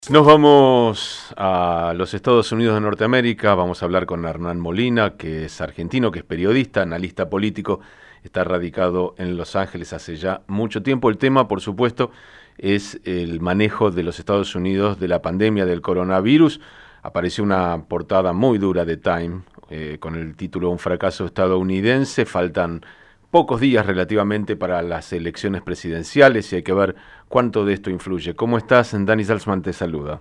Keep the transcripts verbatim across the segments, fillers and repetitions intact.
Nos vamos a los Estados Unidos de Norteamérica, vamos a hablar con Hernán Molina, que es argentino, que es periodista, analista político, está radicado en Los Ángeles hace ya mucho tiempo. El tema, por supuesto, es el manejo de los Estados Unidos de la pandemia del coronavirus. Apareció una portada muy dura de Time, eh, con el título Un fracaso estadounidense. Faltan pocos días relativamente para las elecciones presidenciales y hay que ver cuánto de esto influye. ¿Cómo estás? Dani Salzman te saluda.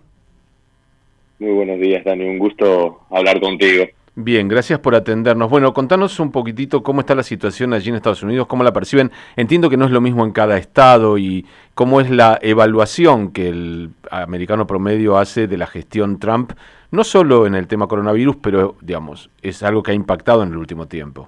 Muy buenos días, Dani. Un gusto hablar contigo. Bien, gracias por atendernos. Bueno, contanos un poquitito cómo está la situación allí en Estados Unidos, cómo la perciben. Entiendo que no es lo mismo en cada estado y cómo es la evaluación que el americano promedio hace de la gestión Trump, no solo en el tema coronavirus, pero, digamos, es algo que ha impactado en el último tiempo.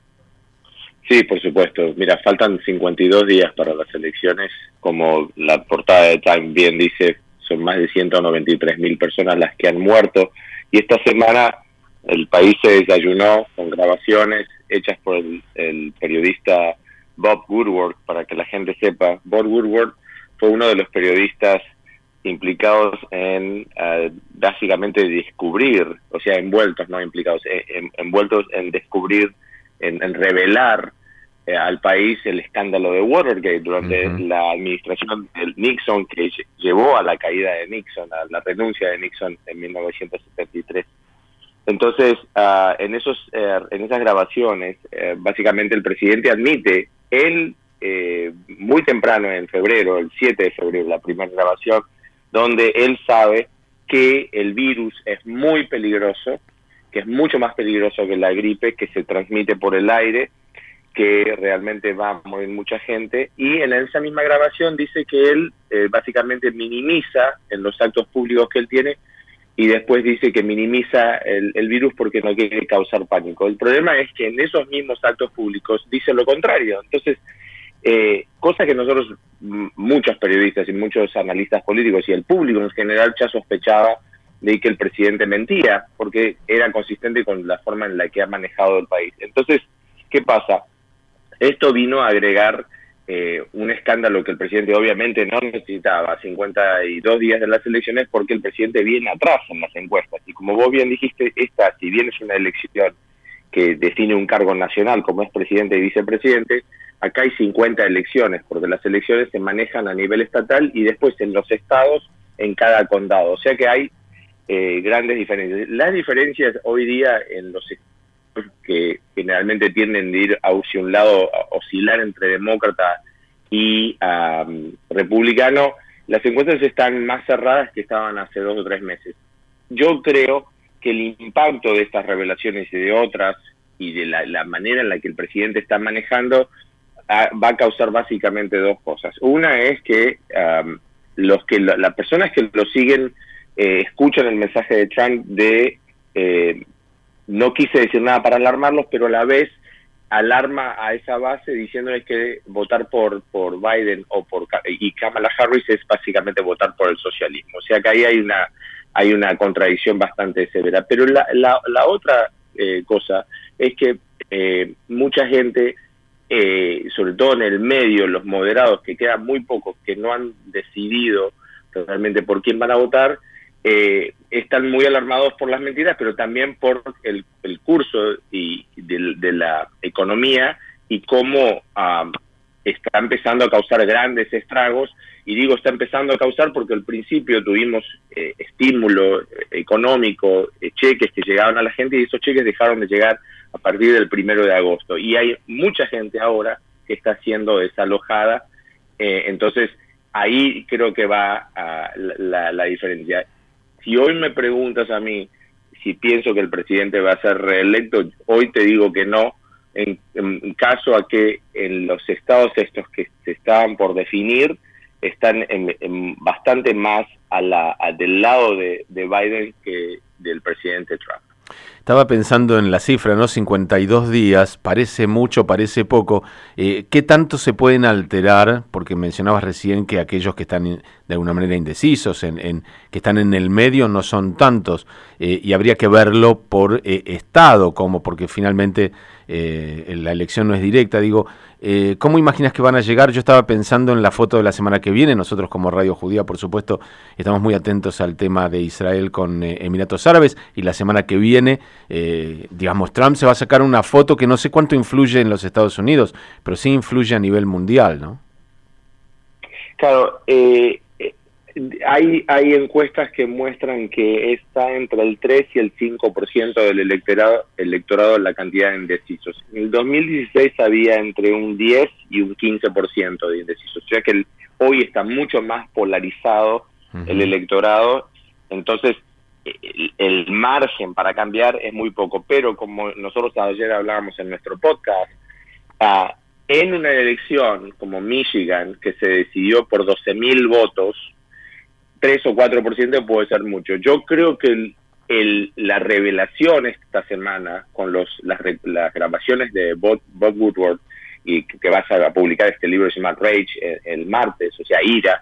Sí, por supuesto. Mira, faltan cincuenta y dos días para las elecciones. Como la portada de Time bien dice, son más de ciento noventa y tres mil personas las que han muerto. Y esta semana el país se desayunó con grabaciones hechas por el, el periodista Bob Woodward, para que la gente sepa. Bob Woodward fue uno de los periodistas implicados en uh, básicamente descubrir, o sea, envueltos, no implicados, en, envueltos en descubrir, en, en revelar eh, al país el escándalo de Watergate durante uh-huh. la administración de Nixon, que llevó a la caída de Nixon, a la renuncia de Nixon en mil novecientos setenta y tres. Entonces, uh, en esos uh, en esas grabaciones, uh, básicamente el presidente admite, él, eh, muy temprano en febrero, el siete de febrero, la primera grabación, donde él sabe que el virus es muy peligroso, que es mucho más peligroso que la gripe, que se transmite por el aire, que realmente va a morir mucha gente, y en esa misma grabación dice que él eh, básicamente minimiza en los actos públicos que él tiene, y después dice que minimiza el, el virus porque no quiere causar pánico. El problema es que en esos mismos actos públicos dice lo contrario. Entonces, eh, cosa que nosotros, muchos periodistas y muchos analistas políticos y el público en general ya sospechaba de que el presidente mentía, porque era consistente con la forma en la que ha manejado el país. Entonces, ¿qué pasa? Esto vino a agregar eh, un escándalo que el presidente obviamente no necesitaba, cincuenta y dos días de las elecciones, porque el presidente viene atrás en las encuestas. Y como vos bien dijiste, esta, si bien es una elección que define un cargo nacional, como es presidente y vicepresidente, acá hay cincuenta elecciones, porque las elecciones se manejan a nivel estatal y después en los estados, en cada condado. O sea que hay eh, grandes diferencias. Las diferencias hoy día en los estados, que generalmente tienden de ir hacia un lado, a oscilar entre demócrata y um, republicano, las encuestas están más cerradas que estaban hace dos o tres meses. Yo creo que el impacto de estas revelaciones y de otras, y de la, la manera en la que el presidente está manejando, a, va a causar básicamente dos cosas. Una es que um, los que la, las personas que lo siguen eh, escuchan el mensaje de Trump de... Eh, no quise decir nada para alarmarlos, pero a la vez alarma a esa base diciéndoles que votar por por Biden o por y Kamala Harris es básicamente votar por el socialismo. O sea que ahí hay una hay una contradicción bastante severa. Pero la la, la otra eh, cosa es que eh, mucha gente, eh, sobre todo en el medio, los moderados, que quedan muy pocos, que no han decidido realmente por quién van a votar, Eh, están muy alarmados por las mentiras, pero también por el, el curso y de, de la economía y cómo um, está empezando a causar grandes estragos. Y digo está empezando a causar porque al principio tuvimos eh, estímulo económico, eh, cheques que llegaban a la gente, y esos cheques dejaron de llegar a partir del primero de agosto. Y hay mucha gente ahora que está siendo desalojada, eh, entonces ahí creo que va a la, la, la diferencia. Si hoy me preguntas a mí si pienso que el presidente va a ser reelecto, hoy te digo que no, en, en caso a que en los estados estos que se estaban por definir están en, en bastante más a la, a, del lado de, de Biden que del presidente Trump. Estaba pensando en la cifra, ¿no? cincuenta y dos días, parece mucho, parece poco. Eh, ¿Qué tanto se pueden alterar? Porque mencionabas recién que aquellos que están de alguna manera indecisos, en, en que están en el medio, no son tantos. Eh, y habría que verlo por eh, estado, como porque finalmente eh, la elección no es directa. Digo, eh, ¿cómo imaginas que van a llegar? Yo estaba pensando en la foto de la semana que viene. Nosotros como Radio Judía, por supuesto, estamos muy atentos al tema de Israel con eh, Emiratos Árabes, y la semana que viene, eh, digamos, Trump se va a sacar una foto que no sé cuánto influye en los Estados Unidos, pero sí influye a nivel mundial, ¿no? Claro, eh, hay, hay encuestas que muestran que está entre el tres y el cinco por ciento del electorado, electorado la cantidad de indecisos. En el dos mil dieciséis había entre un diez y un quince por ciento de indecisos, o sea que el, hoy está mucho más polarizado uh-huh. el electorado, entonces el, el margen para cambiar es muy poco, pero como nosotros ayer hablábamos en nuestro podcast, uh, en una elección como Michigan, que se decidió por doce mil votos, tres o cuatro por ciento puede ser mucho. Yo creo que el, el, la revelación esta semana con los las, las grabaciones de Bob, Bob Woodward, y que, que vas a publicar este libro que se llama Rage el, el martes, o sea, Ira,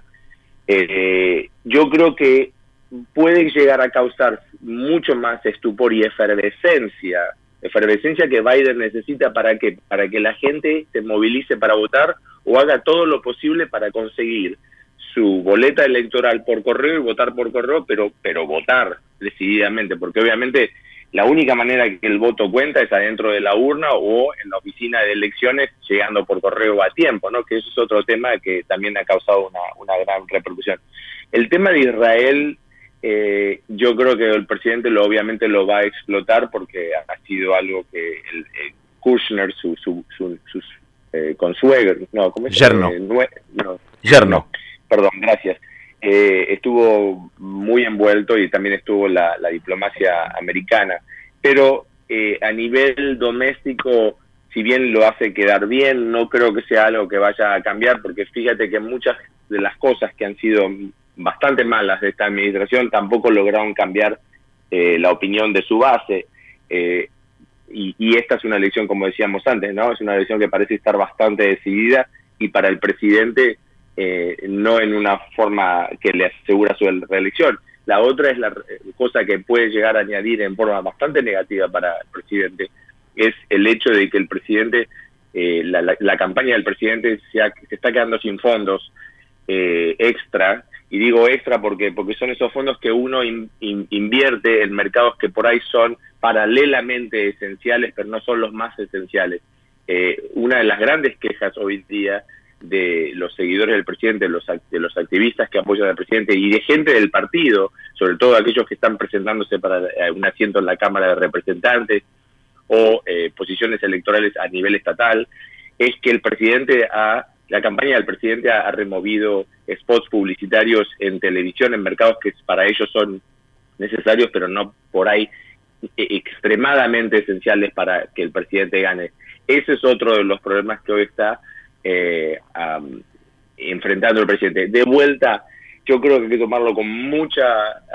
eh, yo creo que puede llegar a causar mucho más estupor y efervescencia, efervescencia que Biden necesita para que, para que la gente se movilice para votar o haga todo lo posible para conseguir su boleta electoral por correo y votar por correo, pero pero votar decididamente, porque obviamente la única manera que el voto cuenta es adentro de la urna o en la oficina de elecciones llegando por correo a tiempo, ¿no? Que eso es otro tema que también ha causado una, una gran repercusión. El tema de Israel, eh, yo creo que el presidente lo obviamente lo va a explotar porque ha sido algo que el, el Kushner, su, su, su, sus eh, consuegro, no, ¿cómo es? Yerno. Eh, nue, no, Yerno. Perdón, gracias. Eh, estuvo muy envuelto y también estuvo la, la diplomacia americana. Pero eh, a nivel doméstico, si bien lo hace quedar bien, no creo que sea algo que vaya a cambiar, porque fíjate que muchas de las cosas que han sido bastante malas de esta administración tampoco lograron cambiar eh, la opinión de su base. Eh, y, y esta es una elección, como decíamos antes, ¿no? Es una elección que parece estar bastante decidida y para el presidente Eh, no en una forma que le asegura su reelección. La otra es la cosa que puede llegar a añadir en forma bastante negativa para el presidente, es el hecho de que el presidente, eh, la, la, la campaña del presidente se, ha, se está quedando sin fondos eh, extra, y digo extra porque porque son esos fondos que uno in, in, invierte en mercados que por ahí son paralelamente esenciales, pero no son los más esenciales. Eh, una de las grandes quejas hoy día de los seguidores del presidente, los, de los activistas que apoyan al presidente y de gente del partido, sobre todo aquellos que están presentándose para un asiento en la Cámara de Representantes o eh, posiciones electorales a nivel estatal, es que el presidente ha, la campaña del presidente ha, ha removido spots publicitarios en televisión, en mercados que para ellos son necesarios, pero no por ahí extremadamente esenciales para que el presidente gane. Ese es otro de los problemas que hoy está Eh, um, enfrentando el presidente. De vuelta, yo creo que hay que tomarlo con mucha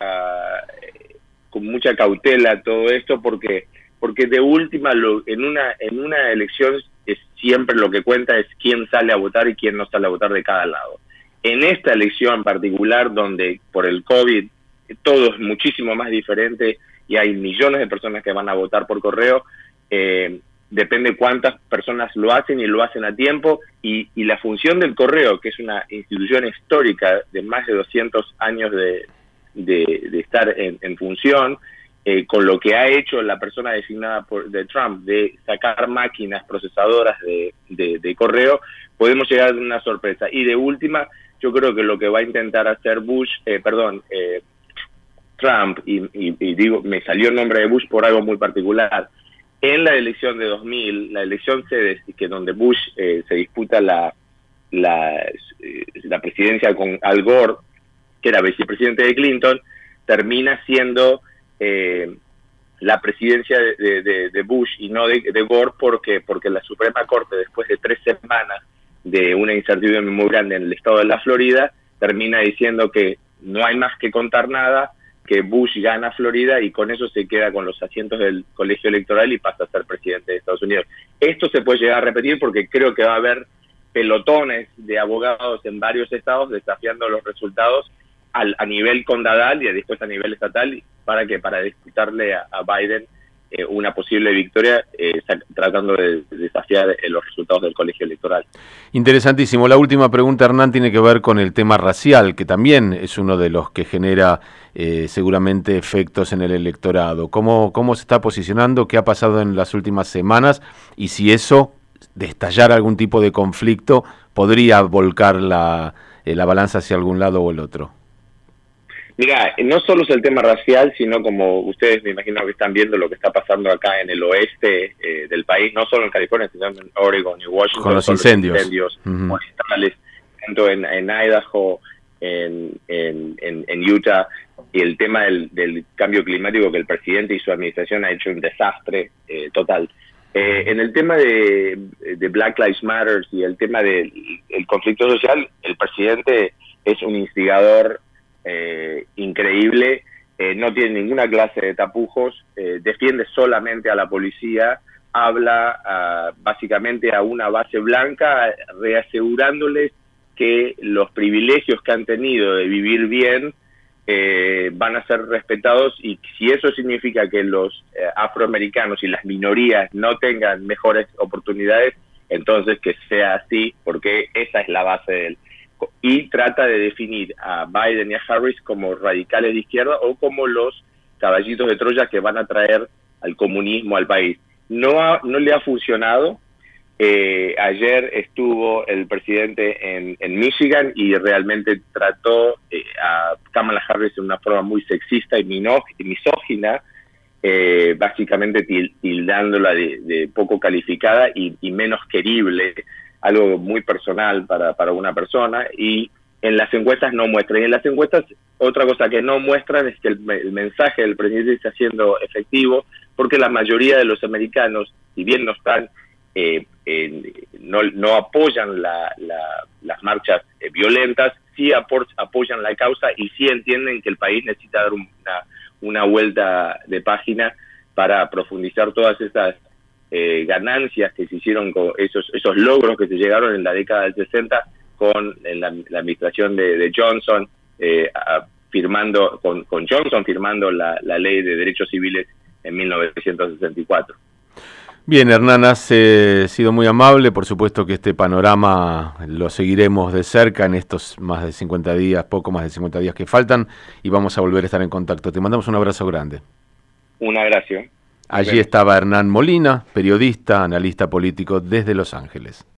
uh, con mucha cautela todo esto, porque porque de última lo, en una en una elección es siempre lo que cuenta es quién sale a votar y quién no sale a votar de cada lado. En esta elección en particular, donde por el COVID todo es muchísimo más diferente y hay millones de personas que van a votar por correo, eh, depende cuántas personas lo hacen y lo hacen a tiempo, y, y la función del correo, que es una institución histórica de más de doscientos años de, de, de estar en, en función, eh, con lo que ha hecho la persona designada por de Trump de sacar máquinas procesadoras de, de, de correo, podemos llegar a una sorpresa. Y de última, yo creo que lo que va a intentar hacer Bush, eh, perdón, eh, Trump, y, y, y digo, me salió el nombre de Bush por algo muy particular. En la elección de dos mil, la elección se, que donde Bush eh, se disputa la, la, eh, la presidencia con Al Gore, que era vicepresidente de Clinton, termina siendo eh, la presidencia de, de, de Bush y no de, de Gore, porque porque la Suprema Corte, después de tres semanas de una incertidumbre muy grande en el estado de la Florida, termina diciendo que no hay más que contar nada, que Bush gana Florida y con eso se queda con los asientos del colegio electoral y pasa a ser presidente de Estados Unidos. Esto se puede llegar a repetir porque creo que va a haber pelotones de abogados en varios estados desafiando los resultados al, a nivel condadal y después a nivel estatal, para que para disputarle a, a Biden eh, una posible victoria eh, tratando de desafiar eh, los resultados del colegio electoral. Interesantísimo. La última pregunta, Hernán, tiene que ver con el tema racial, que también es uno de los que genera eh, seguramente efectos en el electorado. ¿Cómo, cómo se está posicionando? ¿Qué ha pasado en las últimas semanas? Y si eso, de estallar algún tipo de conflicto, podría volcar la, eh, la balanza hacia algún lado o el otro. Mira, no solo es el tema racial, sino como ustedes me imagino que están viendo lo que está pasando acá en el oeste eh, del país, no solo en California, sino en Oregon y Washington. Con los incendios. Los incendios uh-huh. forestales, tanto en, en Idaho, en, en, en, en Utah, y el tema del, del cambio climático que el presidente y su administración ha hecho un desastre eh, total. Eh, en el tema de, de Black Lives Matter y el tema del el conflicto social, el presidente es un instigador Eh, increíble, eh, no tiene ninguna clase de tapujos, eh, defiende solamente a la policía, habla uh, básicamente a una base blanca, reasegurándoles que los privilegios que han tenido de vivir bien eh, van a ser respetados, y si eso significa que los eh, afroamericanos y las minorías no tengan mejores oportunidades, entonces que sea así, porque esa es la base del y trata de definir a Biden y a Harris como radicales de izquierda o como los caballitos de Troya que van a traer al comunismo al país. No, ha, no le ha funcionado. Eh, ayer estuvo el presidente en, en Michigan y realmente trató eh, a Kamala Harris de una forma muy sexista y, mino, y misógina, eh, básicamente tildándola de, de poco calificada y, y menos querible, algo muy personal para, para una persona, y en las encuestas no muestran. Y en las encuestas, otra cosa que no muestran es que el, el mensaje del presidente está siendo efectivo, porque la mayoría de los americanos, si bien no están, eh, eh, no, no apoyan la, la, las marchas eh, violentas, sí apo apoyan la causa y sí entienden que el país necesita dar una, una vuelta de página para profundizar todas estas Eh, ganancias que se hicieron, con esos esos logros que se llegaron en la década del sesenta con en la, la administración de, de Johnson, eh, a, firmando con, con Johnson firmando la, la ley de derechos civiles en mil novecientos sesenta y cuatro. Bien, Hernán, has eh, sido muy amable. Por supuesto que este panorama lo seguiremos de cerca en estos más de cincuenta días, poco más de cincuenta días que faltan, y vamos a volver a estar en contacto. Te mandamos un abrazo grande. Un abrazo. Allí estaba Hernán Molina, periodista, analista político desde Los Ángeles.